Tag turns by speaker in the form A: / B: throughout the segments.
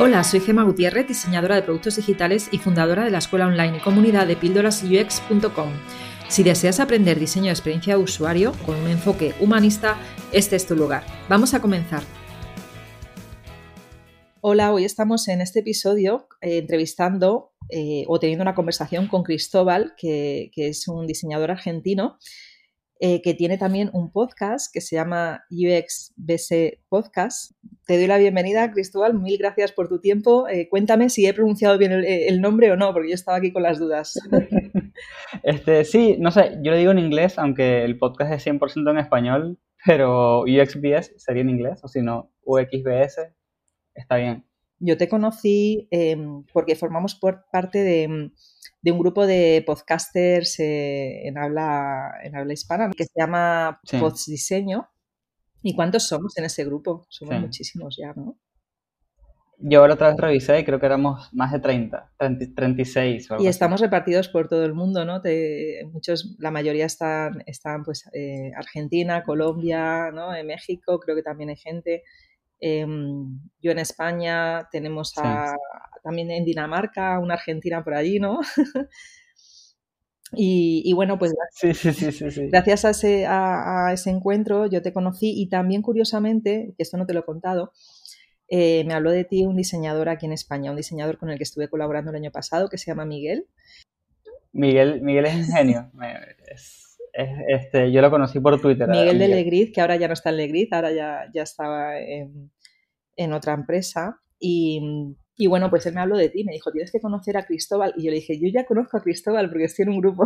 A: Hola, soy Gemma Gutiérrez, diseñadora de productos digitales y fundadora de la escuela online y comunidad de píldorasux.com. Si deseas aprender diseño de experiencia de usuario con un enfoque humanista, este es tu lugar. Vamos a comenzar. Hola, hoy estamos en este episodio entrevistando o teniendo una conversación con Cristóbal, que es un diseñador argentino que tiene también un podcast que se llama UXBC Podcast. Te doy la bienvenida, Cristóbal. Mil gracias por tu tiempo. Cuéntame si he pronunciado bien el nombre o no, porque yo estaba aquí con las dudas.
B: Sí, no sé, yo le digo en inglés, aunque el podcast es 100% en español, pero UXBS sería en inglés, o si no, UXBS, está bien.
A: Yo te conocí porque formamos parte de un grupo de podcasters en habla hispana que se llama
B: Sí.
A: Postdiseño. ¿Y cuántos somos en ese grupo? Somos
B: Sí.
A: muchísimos ya, ¿no?
B: Yo ahora otra vez revisé y creo que éramos más de 36 o algo
A: Y
B: así.
A: estamos repartidos por todo el mundo, ¿no? La mayoría están pues Argentina, Colombia, ¿no? En México creo que también hay gente. Yo en España, tenemos
B: Sí.
A: también en Dinamarca, una argentina por allí, ¿no? Y bueno, pues
B: Sí.
A: gracias a ese encuentro yo te conocí y también curiosamente, que esto no te lo he contado, me habló de ti un diseñador aquí en España, un diseñador con el que estuve colaborando el año pasado, que se llama Miguel.
B: Miguel es un genio. Yo lo conocí por Twitter.
A: Miguel de Legriz, que ahora ya no está en Legriz, ahora ya estaba en otra empresa. Y bueno, pues él me habló de ti, me dijo, tienes que conocer a Cristóbal. Y yo le dije, yo ya conozco a Cristóbal porque estoy en un grupo.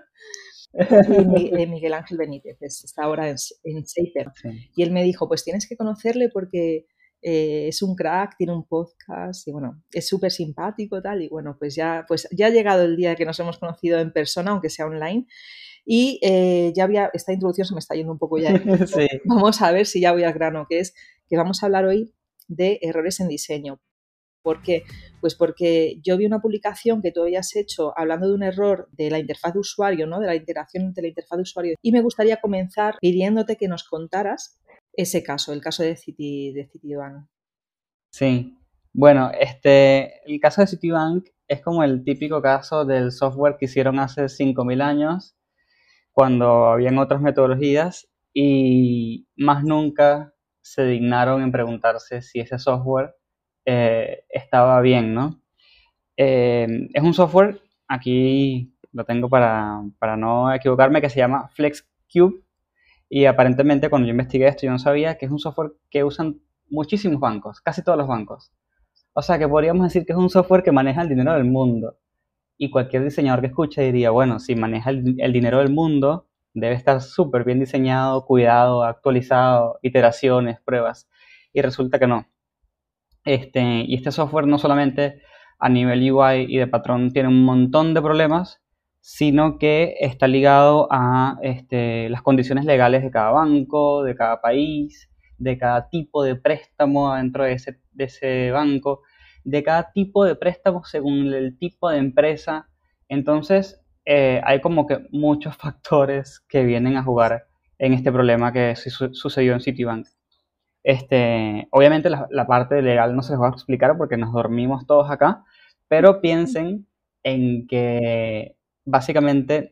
A: Y Miguel Ángel Benítez está ahora en Seifer.
B: Sí.
A: Y él me dijo, pues tienes que conocerle porque es un crack, tiene un podcast y bueno, es súper simpático tal. Y bueno, pues ya ha llegado el día que nos hemos conocido en persona, aunque sea online. Y esta introducción se me está yendo un poco ya.
B: Sí.
A: Vamos a ver si ya voy al grano, que es que vamos a hablar hoy de errores en diseño. ¿Por qué? Pues porque yo vi una publicación que tú habías hecho hablando de un error de la interfaz de usuario, ¿no? De la integración entre la interfaz de usuario. Y me gustaría comenzar pidiéndote que nos contaras ese caso, el caso de Citibank.
B: Sí. Bueno, el caso de Citibank es como el típico caso del software que hicieron hace 5.000 años, cuando habían otras metodologías y más nunca se dignaron en preguntarse si ese software estaba bien, ¿no? Es un software, aquí lo tengo para no equivocarme, que se llama FlexCube, y aparentemente cuando yo investigué esto yo no sabía que es un software que usan muchísimos bancos, casi todos los bancos. O sea que podríamos decir que es un software que maneja el dinero del mundo. Y cualquier diseñador que escuche diría, bueno, si maneja el dinero del mundo, debe estar súper bien diseñado, cuidado, actualizado, iteraciones, pruebas. Y resulta que no. Y este software no solamente a nivel UI y de patrón tiene un montón de problemas, sino que está ligado a las condiciones legales de cada banco, de cada país, de cada tipo de préstamo dentro de ese banco, de cada tipo de préstamo según el tipo de empresa. Entonces, hay como que muchos factores que vienen a jugar en este problema que sucedió en Citibank. Obviamente la parte legal no se les va a explicar porque nos dormimos todos acá, pero piensen en que básicamente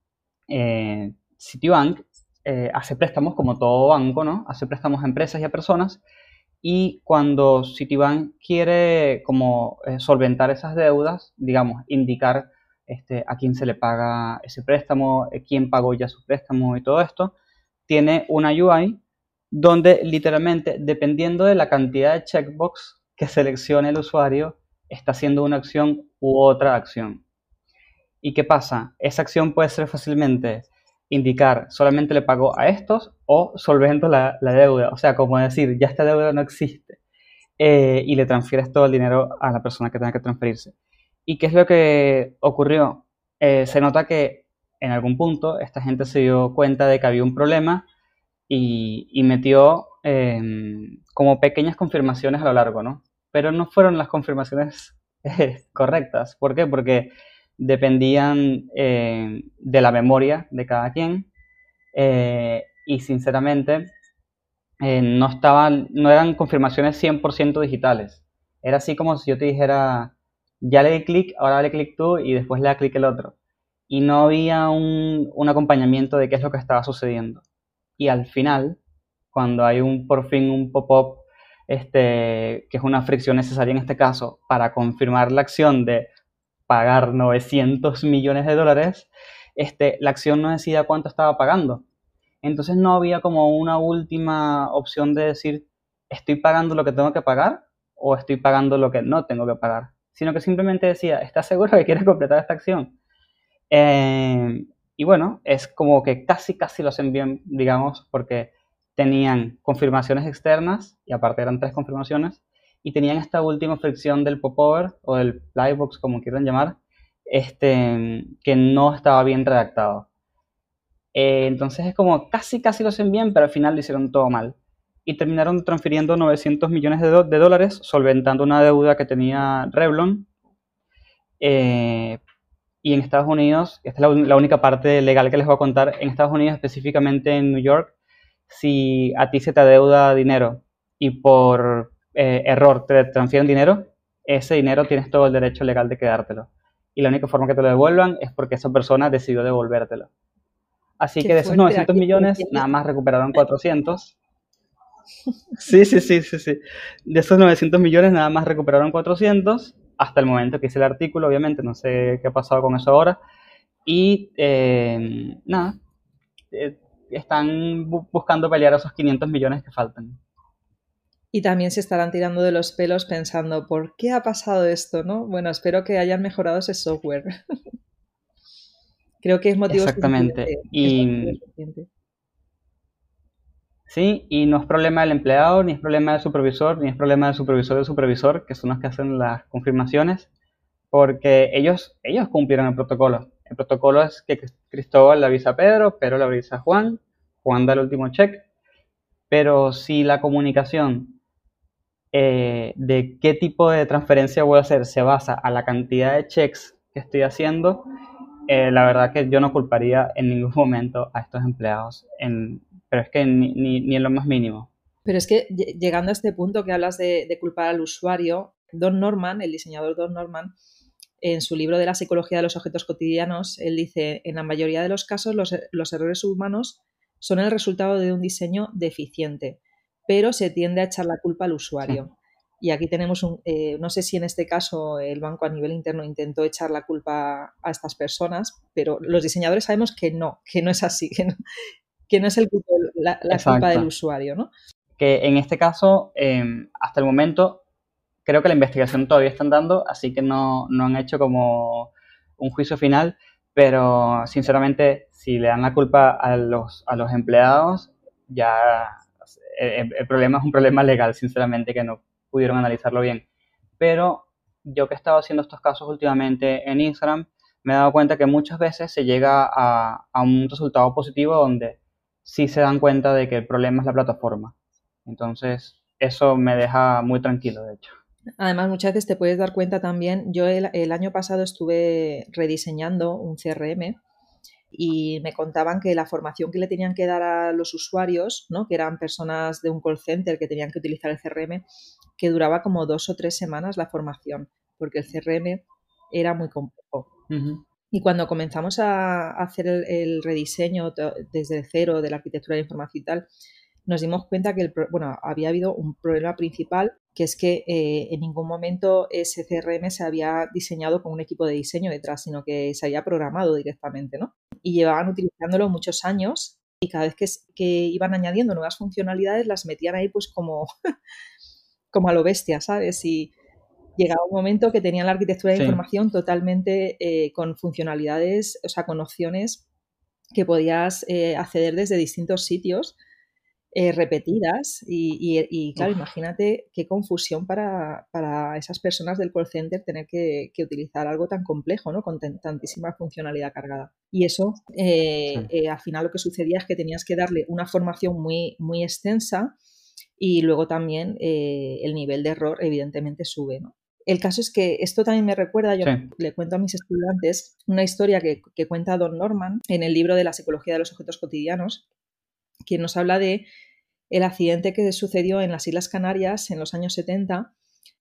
B: Citibank hace préstamos como todo banco, ¿no? Hace préstamos a empresas y a personas, y cuando Citibank quiere como solventar esas deudas, digamos, indicar a quién se le paga ese préstamo, quién pagó ya su préstamo y todo esto, tiene una UI donde literalmente, dependiendo de la cantidad de checkbox que seleccione el usuario, está haciendo una acción u otra acción. ¿Y qué pasa? Esa acción puede ser fácilmente indicar solamente le pago a estos o solvento la deuda. O sea, como decir, ya esta deuda no existe. Y le transfieres todo el dinero a la persona que tenga que transferirse. ¿Y qué es lo que ocurrió? Se nota que en algún punto esta gente se dio cuenta de que había un problema y metió como pequeñas confirmaciones a lo largo, ¿no? Pero no fueron las confirmaciones correctas. ¿Por qué? Porque dependían de la memoria de cada quien y sinceramente no eran confirmaciones 100% digitales. Era así como si yo te dijera, ya le di clic, ahora dale clic tú y después le da clic el otro. Y no había un acompañamiento de qué es lo que estaba sucediendo. Y al final, cuando hay por fin un pop-up, que es una fricción necesaria en este caso, para confirmar la acción de pagar 900 millones de dólares, la acción no decía cuánto estaba pagando. Entonces no había como una última opción de decir, ¿estoy pagando lo que tengo que pagar o estoy pagando lo que no tengo que pagar? Sino que simplemente decía, ¿estás seguro que quieres completar esta acción? Y bueno, es como que casi lo hacen bien, digamos, porque tenían confirmaciones externas, y aparte eran 3 confirmaciones, y tenían esta última fricción del popover o del playbox, como quieran llamar, que no estaba bien redactado. Entonces es como casi lo hacen bien, pero al final lo hicieron todo mal. Y terminaron transfiriendo 900 millones de dólares, solventando una deuda que tenía Revlon. Eh, y en Estados Unidos, esta es la única parte legal que les voy a contar, en Estados Unidos, específicamente en New York, si a ti se te adeuda dinero y por error te transfieren dinero, ese dinero tienes todo el derecho legal de quedártelo. Y la única forma que te lo devuelvan es porque esa persona decidió devolvértelo. Así
A: Qué
B: que de esos
A: fuerte.
B: 900 millones,
A: Aquí
B: nada más recuperaron 400. Sí, sí, sí, sí, sí. De esos 900 millones, nada más recuperaron 400 hasta el momento que hice el artículo, obviamente. No sé qué ha pasado con eso ahora. Y nada, eh, están buscando pelear esos 500 millones que faltan.
A: Y también se estarán tirando de los pelos pensando, ¿por qué ha pasado esto, no? Bueno, espero que hayan mejorado ese software. Creo que es motivo
B: Exactamente.
A: suficiente. Es motivo
B: Y
A: suficiente.
B: sí, y no es problema del empleado, ni es problema del supervisor, ni es problema del supervisor, que son los que hacen las confirmaciones, porque ellos cumplieron el protocolo. El protocolo es que Cristóbal le avisa a Pedro, Pedro le avisa a Juan, Juan da el último check, pero si la comunicación de qué tipo de transferencia voy a hacer se basa a la cantidad de checks que estoy haciendo, la verdad que yo no culparía en ningún momento a estos empleados, pero es que ni en lo más mínimo.
A: Pero es que llegando a este punto que hablas de culpar al usuario, Don Norman, el diseñador Don Norman, en su libro de la psicología de los objetos cotidianos, él dice, en la mayoría de los casos los errores humanos son el resultado de un diseño deficiente, pero se tiende a echar la culpa al
B: Sí,
A: usuario. Y aquí tenemos no sé si en este caso el banco a nivel interno intentó echar la culpa a estas personas, pero los diseñadores sabemos que no es así, que no es la culpa del
B: exacto.
A: usuario, ¿no?
B: Que en este caso, hasta el momento, creo que la investigación todavía están dando, así que no han hecho como un juicio final, pero sinceramente, si le dan la culpa a los empleados, ya el problema es un problema legal, sinceramente, que no pudieron analizarlo bien. Pero yo que he estado haciendo estos casos últimamente en Instagram, me he dado cuenta que muchas veces se llega a un resultado positivo donde sí se dan cuenta de que el problema es la plataforma. Entonces, eso me deja muy tranquilo, de hecho.
A: Además, muchas veces te puedes dar cuenta también, yo el año pasado estuve rediseñando un CRM y me contaban que la formación que le tenían que dar a los usuarios, ¿no? Que eran personas de un call center que tenían que utilizar el CRM, que duraba como 2 o 3 semanas la formación, porque el CRM era muy complejo.
B: Ujú.
A: Y cuando comenzamos a hacer el rediseño desde cero de la arquitectura de información y tal, nos dimos cuenta que bueno, había habido un problema principal, que es que en ningún momento ese CRM se había diseñado con un equipo de diseño detrás, sino que se había programado directamente, ¿no? Y llevaban utilizándolo muchos años y cada vez que iban añadiendo nuevas funcionalidades las metían ahí pues como, como a lo bestia, ¿sabes? Y llegaba un momento que tenían la arquitectura de
B: Sí.
A: información totalmente con funcionalidades, o sea, con opciones que podías acceder desde distintos sitios repetidas y, claro,
B: Uf,
A: imagínate qué confusión para esas personas del call center tener que utilizar algo tan complejo, ¿no? Con tantísima funcionalidad cargada. Y eso,
B: sí.
A: al final lo que sucedía es que tenías que darle una formación muy, muy extensa y luego también el nivel de error evidentemente sube, ¿no? El caso es que esto también me recuerda, yo
B: Sí.
A: le cuento a mis estudiantes una historia que cuenta Don Norman en el libro de la psicología de los objetos cotidianos, que nos habla de el accidente que sucedió en las Islas Canarias en los años 70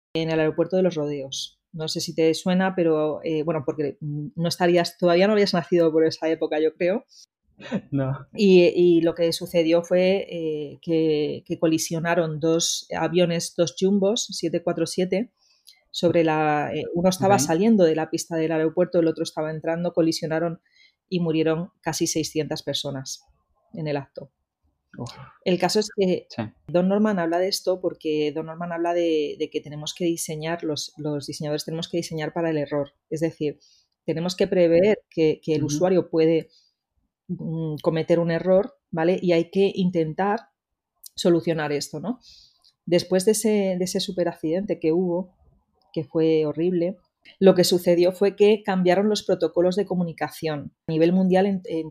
A: en el aeropuerto de Los Rodeos. No sé si te suena, pero bueno, porque todavía no habías nacido por esa época, yo creo.
B: No.
A: Y lo que sucedió fue que colisionaron dos aviones, dos jumbos 747 sobre uno estaba
B: Ok.
A: saliendo de la pista del aeropuerto, el otro estaba entrando, colisionaron y murieron casi 600 personas en el acto.
B: Uf,
A: El caso es que
B: sí.
A: Don Norman habla de esto porque Don Norman habla de que tenemos que diseñar, los diseñadores tenemos que diseñar para el error. Es decir, tenemos que prever que el
B: Ujú.
A: usuario puede cometer un error, ¿vale? Y hay que intentar solucionar esto, ¿no? Después de ese super accidente que hubo, que fue horrible, lo que sucedió fue que cambiaron los protocolos de comunicación a nivel mundial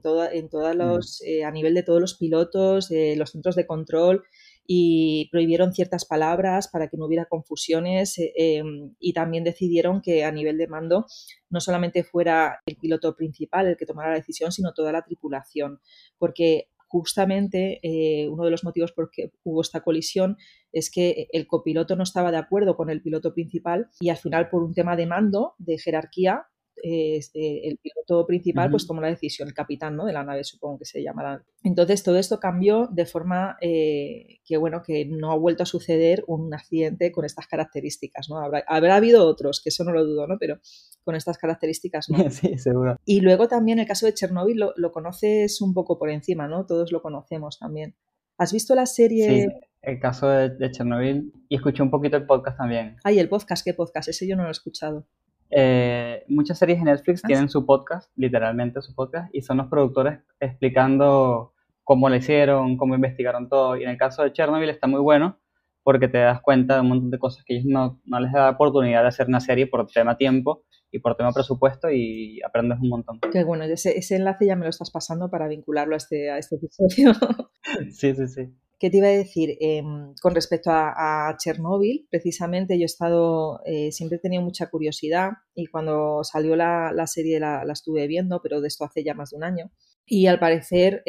A: a nivel de todos los pilotos, de los centros de control, y prohibieron ciertas palabras para que no hubiera confusiones, y también decidieron que a nivel de mando no solamente fuera el piloto principal el que tomara la decisión, sino toda la tripulación, porque justamente uno de los motivos por que hubo esta colisión es que el copiloto no estaba de acuerdo con el piloto principal y al final por un tema de mando, de jerarquía, el piloto principal pues
B: Ujú.
A: tomó la decisión, el capitán, ¿no?, de la nave, supongo que se llamará. Entonces todo esto cambió de forma que bueno, que no ha vuelto a suceder un accidente con estas características, ¿no? Habrá habido otros, que eso no lo dudo, ¿no? Pero con estas características no.
B: Sí, seguro.
A: Y luego también el caso de Chernobyl lo conoces un poco por encima, ¿no? Todos lo conocemos también. ¿Has visto la serie?
B: Sí, el caso de Chernobyl. Y escuché un poquito el podcast también.
A: Ay, el podcast, ¿qué podcast? Ese yo no lo he escuchado.
B: Muchas series de Netflix
A: ¿Ah, sí?
B: tienen su podcast, literalmente su podcast, y son los productores explicando cómo lo hicieron, cómo investigaron todo. Y en el caso de Chernobyl está muy bueno porque te das cuenta de un montón de cosas que ellos no les da oportunidad de hacer una serie por tema tiempo y por tema presupuesto, y aprendes un montón.
A: Qué bueno, ese enlace ya me lo estás pasando para vincularlo a este episodio.
B: Sí, sí, sí.
A: ¿Qué te iba a decir? Con respecto a Chernobyl, precisamente yo he estado, siempre he tenido mucha curiosidad y cuando salió la serie la estuve viendo, pero de esto hace ya más de un año. Y al parecer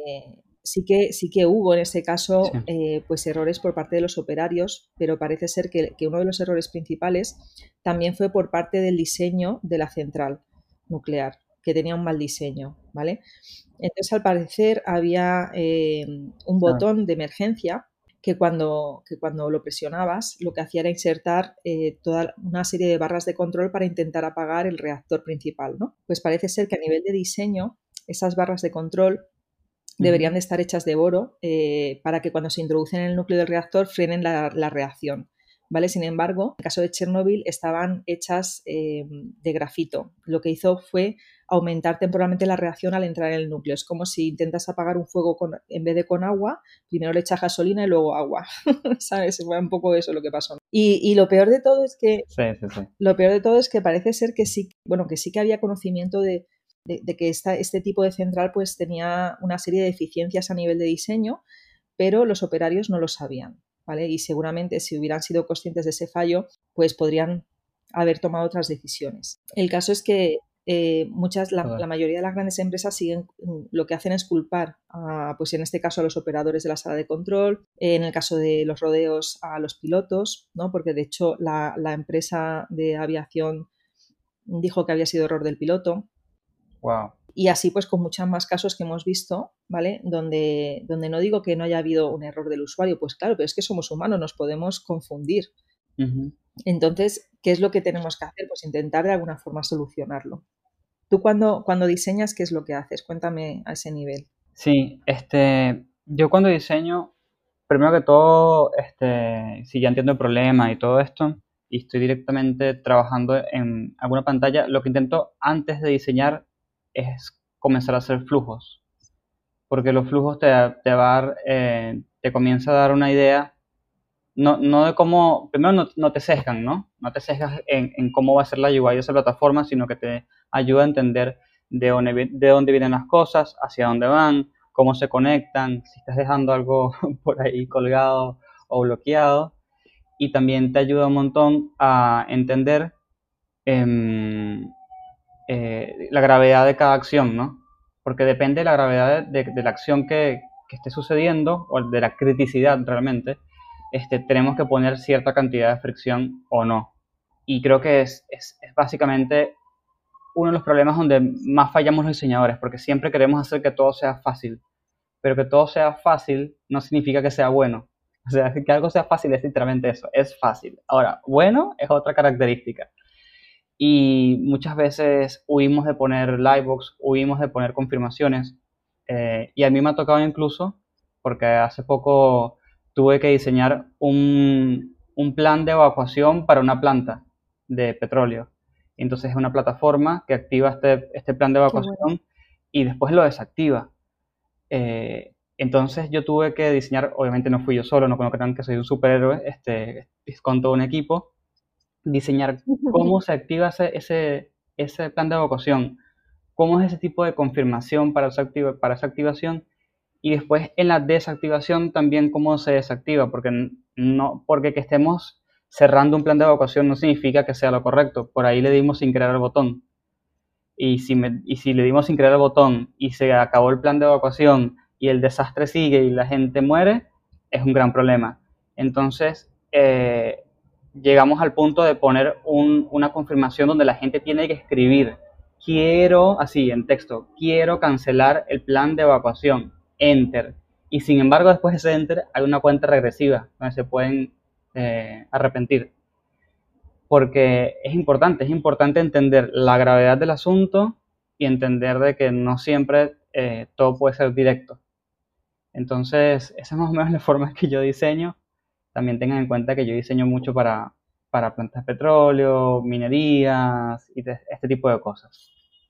A: sí que hubo en ese
B: Sí.
A: caso pues errores por parte de los operarios, pero parece ser que uno de los errores principales también fue por parte del diseño de la central nuclear, que tenía un mal diseño, ¿vale? Entonces, al parecer, había un
B: Claro.
A: botón de emergencia que cuando lo presionabas, lo que hacía era insertar toda una serie de barras de control para intentar apagar el reactor principal, ¿no? Pues parece ser que a nivel de diseño, esas barras de control deberían
B: Ujú.
A: de estar hechas de boro para que cuando se introducen en el núcleo del reactor frenen la reacción. ¿Vale? Sin embargo, en el caso de Chernobyl estaban hechas de grafito. Lo que hizo fue aumentar temporalmente la reacción al entrar en el núcleo. Es como si intentas apagar un fuego en vez de con agua, primero le echas gasolina y luego agua. ¿Sabes? Fue un poco eso lo que pasó. Y lo peor de todo es que
B: Sí, sí, sí.
A: lo peor de todo es que parece ser que sí, bueno, que sí que había conocimiento de que este tipo de central pues tenía una serie de deficiencias a nivel de diseño, pero los operarios no lo sabían, ¿vale? Y seguramente si hubieran sido conscientes de ese fallo, pues podrían haber tomado otras decisiones. El caso es que la
B: Total.
A: mayoría de las grandes empresas siguen, lo que hacen es culpar, pues en este caso a los operadores de la sala de control, en el caso de los rodeos a los pilotos, ¿no? Porque de hecho la empresa de aviación dijo que había sido error del piloto.
B: Wow.
A: Y así pues con muchos más casos que hemos visto, ¿vale? Donde no digo que no haya habido un error del usuario, pues claro, pero es que somos humanos, nos podemos confundir.
B: Ujú.
A: Entonces, ¿qué es lo que tenemos que hacer? Pues intentar de alguna forma solucionarlo. Tú cuando diseñas, ¿qué es lo que haces? Cuéntame a ese nivel.
B: Sí, yo cuando diseño, primero que todo, si ya entiendo el problema y todo esto, y estoy directamente trabajando en alguna pantalla, lo que intento antes de diseñar es comenzar a hacer flujos, porque los flujos te comienza a dar una idea, no de cómo, primero no te sesgan, ¿no? No te sesgas en cómo va a ser la UI de esa plataforma, sino que te ayuda a entender de dónde vienen las cosas, hacia dónde van, cómo se conectan, si estás dejando algo por ahí colgado o bloqueado. Y también te ayuda un montón a entender em, la gravedad de cada acción, ¿no? Porque depende de la gravedad de la acción que esté sucediendo, o de la criticidad realmente, tenemos que poner cierta cantidad de fricción o no. Y creo que es básicamente uno de los problemas donde más fallamos los diseñadores, porque siempre queremos hacer que todo sea fácil, pero que todo sea fácil no significa que sea bueno. O sea, que algo sea fácil es literalmente eso, es fácil. Ahora, bueno es otra característica. Y muchas veces huimos de poner livebox, huimos de poner confirmaciones. Y a mí me ha tocado incluso, porque hace poco tuve que diseñar un plan de evacuación para una planta de petróleo. Entonces es una plataforma que activa este plan de
A: Qué bueno.
B: evacuación y después lo desactiva. Entonces yo tuve que diseñar, obviamente no fui yo solo, no crean que soy un superhéroe, es con todo un equipo, diseñar cómo se activa ese plan de evacuación, cómo es ese tipo de confirmación para esa activación y después en la desactivación también cómo se desactiva, porque que estemos cerrando un plan de evacuación no significa que sea lo correcto, por ahí le dimos sin querer al botón. Y si le dimos sin querer el botón y se acabó el plan de evacuación y el desastre sigue y la gente muere, es un gran problema. Entonces, llegamos al punto de poner una confirmación donde la gente tiene que escribir, quiero, así en texto, quiero cancelar el plan de evacuación, enter. Y sin embargo, después de ese enter hay una cuenta regresiva donde se pueden arrepentir. Porque es importante entender la gravedad del asunto y entender de que no siempre todo puede ser directo. Entonces, esa es más o menos la forma que yo diseño. También tengan en cuenta que yo diseño mucho para plantas de petróleo, minerías y este tipo de cosas.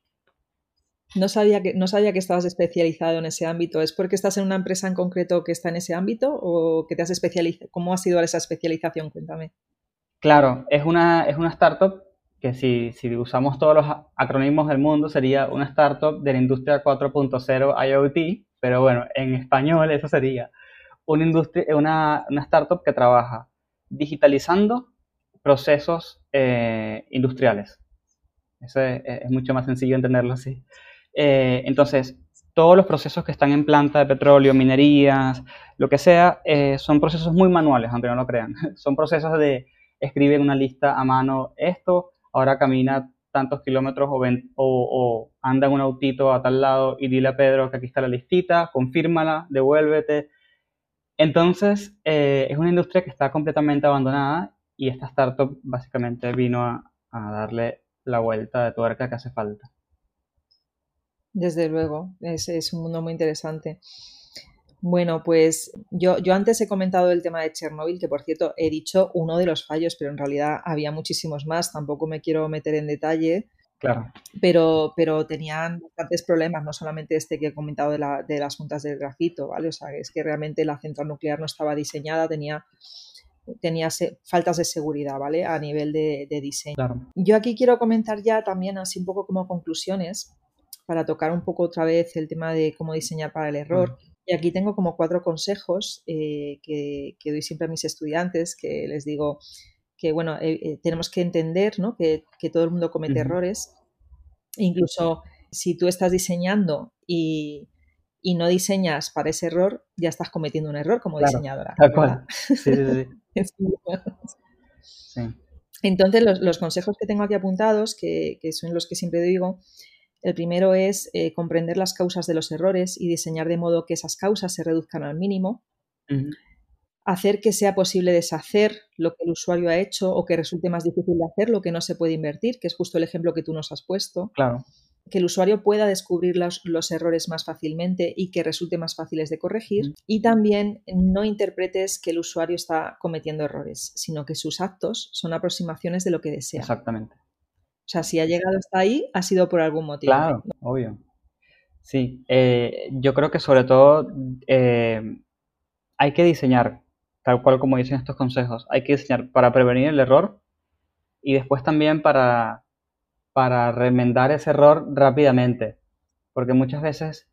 A: No sabía que estabas especializado en ese ámbito. ¿Es porque estás en una empresa en concreto que está en ese ámbito o que te has especializado? ¿Cómo ha sido esa especialización? Cuéntame.
B: Claro, es una startup que si usamos todos los acrónimos del mundo sería una startup de la industria 4.0 IoT, pero bueno, en español eso sería una startup que trabaja digitalizando procesos industriales. Eso es mucho más sencillo entenderlo así. Entonces, todos los procesos que están en planta de petróleo, minerías, lo que sea, son procesos muy manuales, aunque no lo crean. Son procesos de escribir una lista a mano esto, ahora camina tantos kilómetros o anda en un autito a tal lado y dile a Pedro que aquí está la listita, confírmala, devuélvete. Entonces, es una industria que está completamente abandonada y esta startup básicamente vino a darle la vuelta de tuerca que hace falta.
A: Desde luego, es un mundo muy interesante. Bueno, pues yo antes he comentado el tema de Chernobyl, que por cierto he dicho uno de los fallos, pero en realidad había muchísimos más, tampoco me quiero meter en detalle,
B: Claro,
A: pero tenían bastantes problemas, no solamente este que he comentado de las juntas del grafito, ¿vale? O sea, es que realmente la central nuclear no estaba diseñada, tenía faltas de seguridad, ¿vale? A nivel de diseño.
B: claro.
A: Yo aquí quiero comentar ya también así un poco como conclusiones para tocar un poco otra vez el tema de cómo diseñar para el error. Y aquí tengo como 4 consejos que doy siempre a mis estudiantes, que les digo que, bueno, tenemos que entender, ¿no? que todo el mundo comete errores. Incluso si tú estás diseñando y no diseñas para ese error, ya estás cometiendo un error como diseñadora.
B: Tal
A: ¿Verdad?
B: cual. Sí. Sí.
A: Entonces, los consejos que tengo aquí apuntados, que son los que siempre digo, el primero es comprender las causas de los errores y diseñar de modo que esas causas se reduzcan al mínimo. Hacer que sea posible deshacer lo que el usuario ha hecho o que resulte más difícil de hacer lo que no se puede invertir, que es justo el ejemplo que tú nos has puesto.
B: Claro.
A: Que el usuario pueda descubrir los errores más fácilmente y que resulte más fáciles de corregir. Y también no interpretes que el usuario está cometiendo errores, sino que sus actos son aproximaciones de lo que desea.
B: Exactamente.
A: O sea, si ha llegado hasta ahí, ha sido por algún motivo.
B: Claro, obvio. Sí, yo creo que sobre todo hay que diseñar, tal cual como dicen estos consejos, hay que diseñar para prevenir el error y después también para remendar ese error rápidamente. Porque muchas veces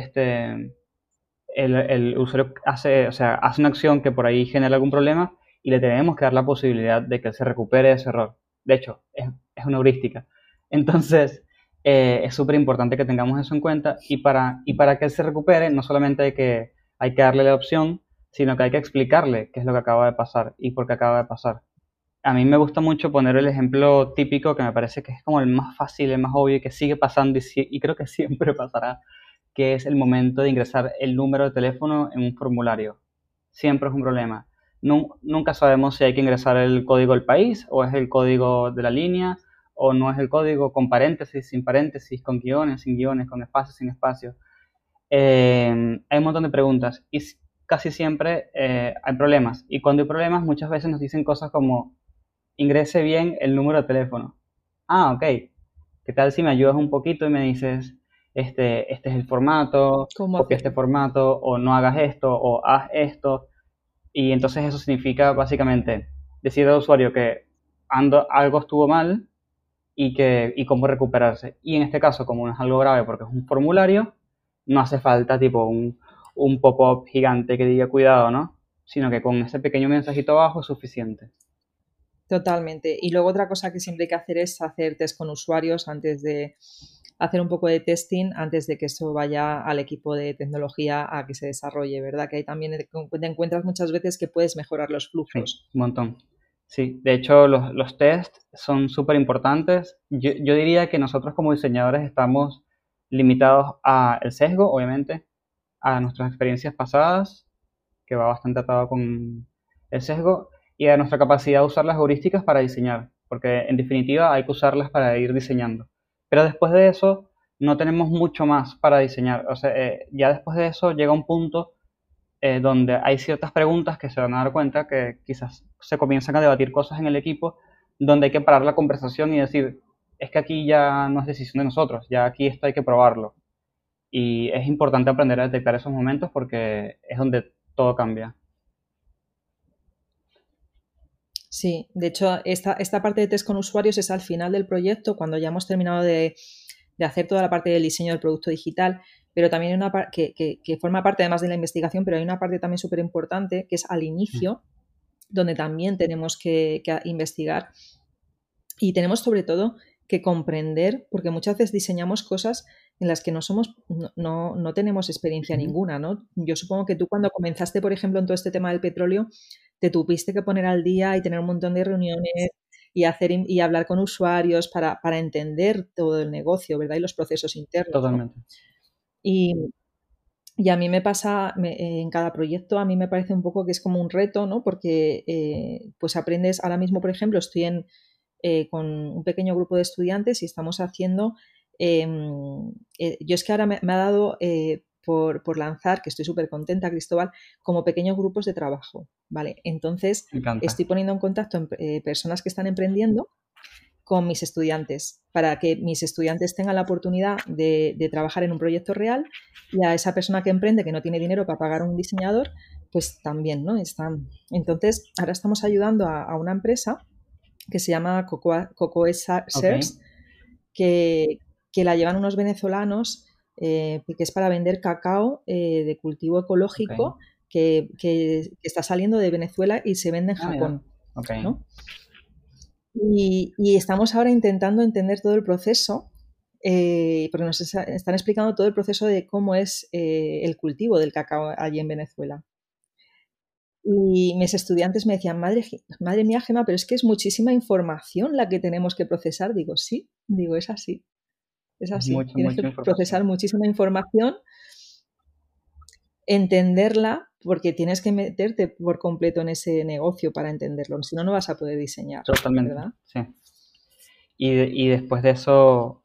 B: el usuario hace una acción que por ahí genera algún problema y le tenemos que dar la posibilidad de que se recupere ese error. De hecho, es una heurística. Entonces, es súper importante que tengamos eso en cuenta y para que se recupere no solamente hay que darle la opción, sino que hay que explicarle qué es lo que acaba de pasar y por qué acaba de pasar. A mí me gusta mucho poner el ejemplo típico que me parece que es como el más fácil, el más obvio y que sigue pasando y creo que siempre pasará, que es el momento de ingresar el número de teléfono en un formulario. Siempre es un problema. Nunca sabemos si hay que ingresar el código del país o es el código de la línea o no es el código con paréntesis, sin paréntesis, con guiones, sin guiones, con espacios, sin espacios. Hay un montón de preguntas y casi siempre hay problemas. Y cuando hay problemas muchas veces nos dicen cosas como ingrese bien el número de teléfono. Ah, ok. ¿Qué tal si me ayudas un poquito y me dices, este es el formato,
A: ¿Cómo
B: copia este
A: hacerlo?
B: formato, o no hagas esto, o haz esto? Y entonces eso significa básicamente decirle al usuario que algo estuvo mal y cómo recuperarse. Y en este caso, como no es algo grave porque es un formulario, no hace falta tipo un pop-up gigante que diga cuidado, ¿no? Sino que con ese pequeño mensajito abajo es suficiente.
A: Totalmente. Y luego otra cosa que siempre hay que hacer es hacer test con usuarios antes de hacer un poco de testing antes de que eso vaya al equipo de tecnología a que se desarrolle, ¿verdad? Que ahí también te encuentras muchas veces que puedes mejorar los
B: Sí,
A: flujos.
B: un montón. Sí, de hecho los test son súper importantes. Yo diría que nosotros como diseñadores estamos limitados al sesgo, obviamente, a nuestras experiencias pasadas, que va bastante atado con el sesgo, y a nuestra capacidad de usar las heurísticas para diseñar, porque en definitiva hay que usarlas para ir diseñando. Pero después de eso no tenemos mucho más para diseñar. O sea, ya después de eso llega un punto donde hay ciertas preguntas que se van a dar cuenta que quizás se comienzan a debatir cosas en el equipo, donde hay que parar la conversación y decir, es que aquí ya no es decisión de nosotros, ya aquí esto hay que probarlo. Y es importante aprender a detectar esos momentos porque es donde todo cambia.
A: Sí, de hecho, esta parte de test con usuarios es al final del proyecto, cuando ya hemos terminado de hacer toda la parte del diseño del producto digital, pero también hay una parte que forma parte además de la investigación, pero hay una parte también súper importante que es al inicio, donde también tenemos que investigar y tenemos sobre todo que comprender, porque muchas veces diseñamos cosas en las que no tenemos experiencia
B: Ujú.
A: ninguna, ¿no? Yo supongo que tú cuando comenzaste, por ejemplo, en todo este tema del petróleo, te tuviste que poner al día y tener un montón de reuniones y hablar con usuarios para entender todo el negocio, ¿verdad? Y los procesos internos, ¿no?
B: Totalmente.
A: Y, y a mí me pasa, en cada proyecto, a mí me parece un poco que es como un reto, ¿no? Porque pues aprendes, ahora mismo, por ejemplo, estoy con un pequeño grupo de estudiantes y estamos haciendo, yo es que ahora me ha dado por lanzar, que estoy súper contenta, Cristóbal, como pequeños grupos de trabajo, ¿vale? Entonces,
B: Me encanta.
A: estoy poniendo en contacto personas que están emprendiendo con mis estudiantes, para que mis estudiantes tengan la oportunidad de trabajar en un proyecto real y a esa persona que emprende, que no tiene dinero para pagar a un diseñador, pues también, ¿no? Entonces, ahora estamos ayudando a una empresa que se llama Cocoa
B: Ok,
A: Shares, que la llevan unos venezolanos, que es para vender cacao de cultivo
B: ok.
A: ecológico que está saliendo de Venezuela y se vende en
B: Ah, mira.
A: Japón,
B: Ok.
A: ¿no? Y estamos ahora intentando entender todo el proceso, porque nos están explicando todo el proceso de cómo es el cultivo del cacao allí en Venezuela. Y mis estudiantes me decían, madre mía, Gemma, pero es que es muchísima información la que tenemos que procesar. Digo, sí, digo, es así, es
B: Es
A: así.
B: mucha,
A: Tienes que
B: mucha
A: procesar
B: información.
A: muchísima información, entenderla, porque tienes que meterte por completo en ese negocio para entenderlo, si no, no vas a poder diseñar,
B: Totalmente,
A: ¿verdad?
B: sí. Y después de eso,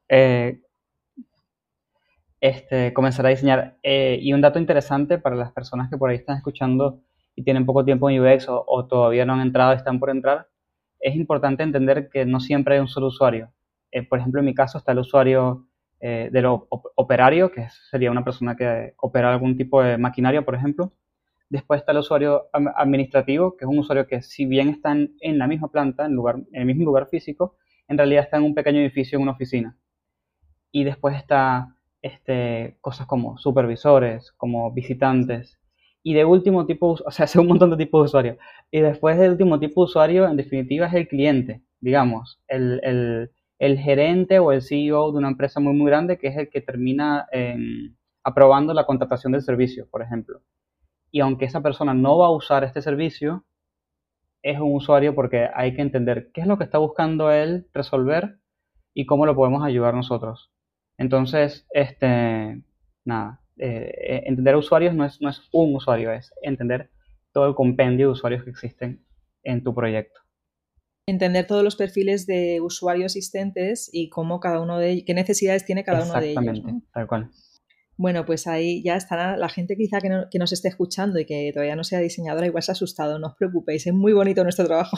B: comenzar a diseñar. Y un dato interesante para las personas que por ahí están escuchando y tienen poco tiempo en UX o todavía no han entrado y están por entrar, es importante entender que no siempre hay un solo usuario. Por ejemplo, en mi caso está el usuario del operario, que sería una persona que opera algún tipo de maquinaria, por ejemplo. Después está el usuario administrativo, que es un usuario que si bien está en la misma planta, en el mismo lugar físico, en realidad está en un pequeño edificio, en una oficina. Y después está cosas como supervisores, como visitantes. Y de último tipo, o sea, es un montón de tipos de usuarios. Y después del último tipo de usuario, en definitiva, es el cliente, digamos, el gerente o el CEO de una empresa muy, muy grande, que es el que termina aprobando la contratación del servicio, por ejemplo. y aunque esa persona no va a usar este servicio, es un usuario porque hay que entender qué es lo que está buscando él resolver y cómo lo podemos ayudar nosotros. Entonces, nada, entender usuarios no es un usuario, es entender todo el compendio de usuarios que existen en tu proyecto.
A: Entender todos los perfiles de usuario existentes y cómo cada uno de ellos, qué necesidades tiene cada uno de ellos,
B: Exactamente,
A: ¿no?
B: tal cual.
A: Bueno, pues ahí ya estará la gente quizá que nos esté escuchando y que todavía no sea diseñadora, igual se ha asustado, no os preocupéis, es muy bonito nuestro trabajo.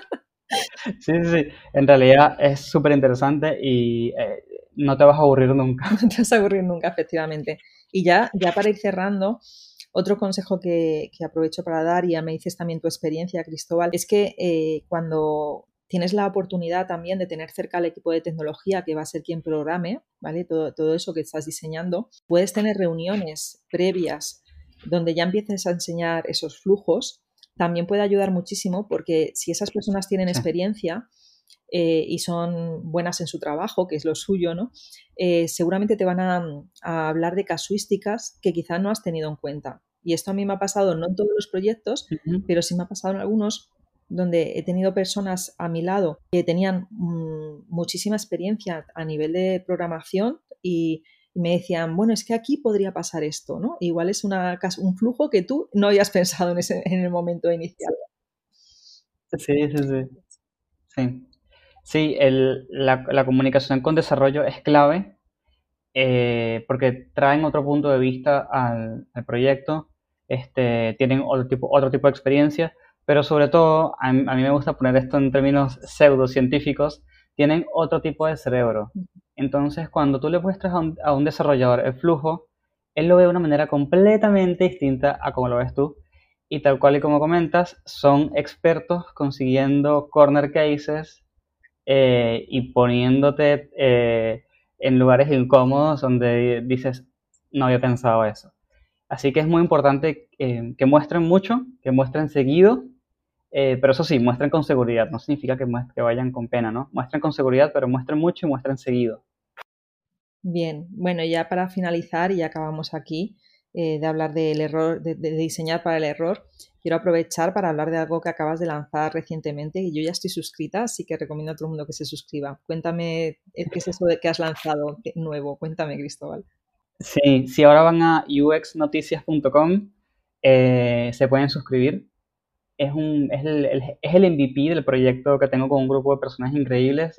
B: Sí, sí, sí. En realidad es súper interesante y no te vas a aburrir nunca.
A: No te vas a aburrir nunca, efectivamente. Y ya para ir cerrando, otro consejo que aprovecho para dar, y ya me dices también tu experiencia, Cristóbal, es que cuando tienes la oportunidad también de tener cerca al equipo de tecnología que va a ser quien programe, ¿vale? Todo eso que estás diseñando, puedes tener reuniones previas donde ya empieces a enseñar esos flujos. También puede ayudar muchísimo porque si esas personas tienen
B: Sí,
A: experiencia y son buenas en su trabajo, que es lo suyo, ¿no? Seguramente te van a hablar de casuísticas que quizá no has tenido en cuenta. Y esto a mí me ha pasado, no en todos los proyectos,
B: ujú,
A: pero sí me ha pasado en algunos donde he tenido personas a mi lado que tenían muchísima experiencia a nivel de programación y me decían, bueno, es que aquí podría pasar esto, ¿no? Igual es un flujo que tú no habías pensado en el momento inicial.
B: sí, sí, sí. Sí, sí, la comunicación con desarrollo es clave porque traen otro punto de vista al proyecto, tienen otro tipo de experiencia, pero sobre todo, a mí me gusta poner esto en términos pseudocientíficos, tienen otro tipo de cerebro. Entonces, cuando tú le muestras a un desarrollador el flujo, él lo ve de una manera completamente distinta a como lo ves tú. Y tal cual y como comentas, son expertos consiguiendo corner cases y poniéndote en lugares incómodos donde dices, no había pensado eso. Así que es muy importante que muestren mucho, que muestren seguido, pero eso sí, muestren con seguridad. No significa que vayan con pena, ¿no? Muestren con seguridad, pero muestren mucho y muestren seguido.
A: Bien, bueno, ya para finalizar, y ya acabamos aquí de hablar del error, de diseñar para el error, quiero aprovechar para hablar de algo que acabas de lanzar recientemente y yo ya estoy suscrita, así que recomiendo a todo el mundo que se suscriba. Cuéntame qué es eso de que has lanzado nuevo. Cuéntame, Cristóbal.
B: Sí, si ahora van a uxnoticias.com, se pueden suscribir. Es el MVP del proyecto que tengo con un grupo de personas increíbles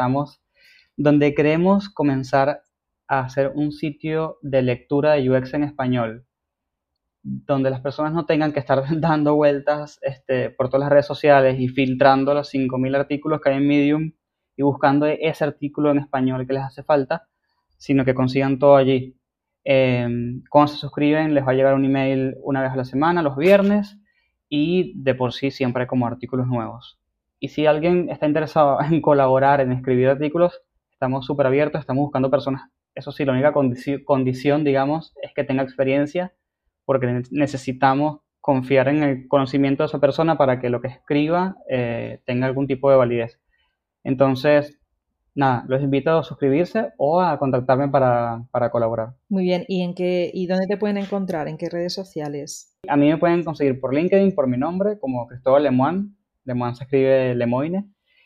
B: donde queremos comenzar a hacer un sitio de lectura de UX en español, donde las personas no tengan que estar dando vueltas por todas las redes sociales y filtrando los 5.000 artículos que hay en Medium y buscando ese artículo en español que les hace falta, sino que consigan todo allí. Cuando se suscriben les va a llegar un email una vez a la semana, los viernes, y de por sí siempre hay como artículos nuevos. Y si alguien está interesado en colaborar, en escribir artículos, estamos súper abiertos, estamos buscando personas. Eso sí, la única condición, digamos, es que tenga experiencia, porque necesitamos confiar en el conocimiento de esa persona para que lo que escriba tenga algún tipo de validez. Entonces, nada, los invito a suscribirse o a contactarme para colaborar.
A: Muy bien, ¿y dónde te pueden encontrar? ¿En qué redes sociales?
B: A mí me pueden conseguir por LinkedIn, por mi nombre, como Cristóbal Lemoine. Lemoine se escribe Lemoine.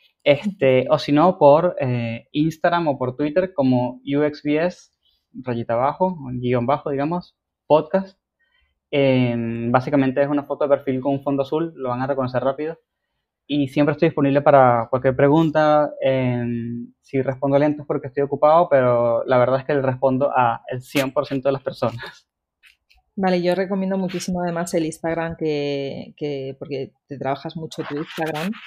B: O si no, por Instagram o por Twitter como UXBS, rayita abajo, guión bajo, digamos, podcast. Básicamente es una foto de perfil con un fondo azul, lo van a reconocer rápido. Y siempre estoy disponible para cualquier pregunta. Si respondo lento es porque estoy ocupado, pero la verdad es que le respondo a el 100% de las personas.
A: Vale, yo recomiendo muchísimo además el Instagram porque te trabajas mucho tu Instagram.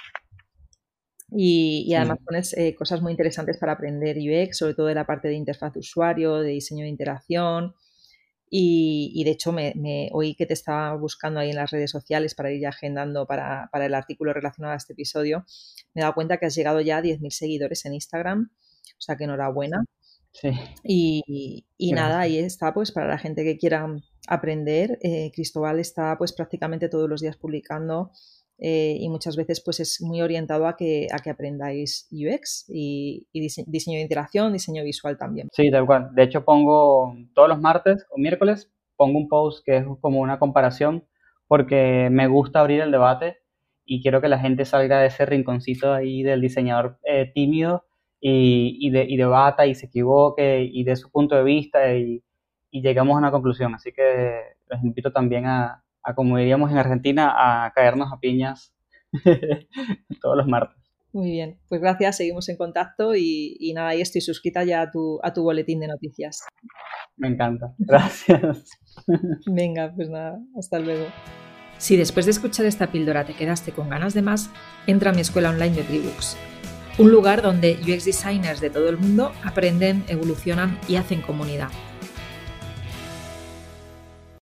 A: Y además
B: Sí,
A: pones cosas muy interesantes para aprender UX, sobre todo de la parte de interfaz de usuario, de diseño de interacción. Y de hecho, oí que te estaba buscando ahí en las redes sociales para ir ya agendando para el artículo relacionado a este episodio. Me he dado cuenta que has llegado ya a 10.000 seguidores en Instagram, o sea que enhorabuena.
B: sí,
A: Y nada,
B: gracias.
A: ahí está, pues para la gente que quiera aprender, Cristóbal está pues prácticamente todos los días publicando y muchas veces pues es muy orientado a que aprendáis UX y diseño de interacción, diseño visual también.
B: Sí, tal cual. De hecho, pongo todos los martes o miércoles, pongo un post que es como una comparación porque me gusta abrir el debate y quiero que la gente salga de ese rinconcito ahí del diseñador tímido y debata y se equivoque y dé su punto de vista y llegamos a una conclusión. Así que los invito también como diríamos en Argentina, a caernos a piñas todos los martes.
A: Muy bien, pues gracias, seguimos en contacto y nada, ahí estoy suscrita ya a tu boletín de noticias.
B: Me encanta, gracias.
A: Venga, pues nada, hasta luego. Si después de escuchar esta píldora te quedaste con ganas de más, entra a mi escuela online de Treebooks, un lugar donde UX designers de todo el mundo aprenden, evolucionan y hacen comunidad.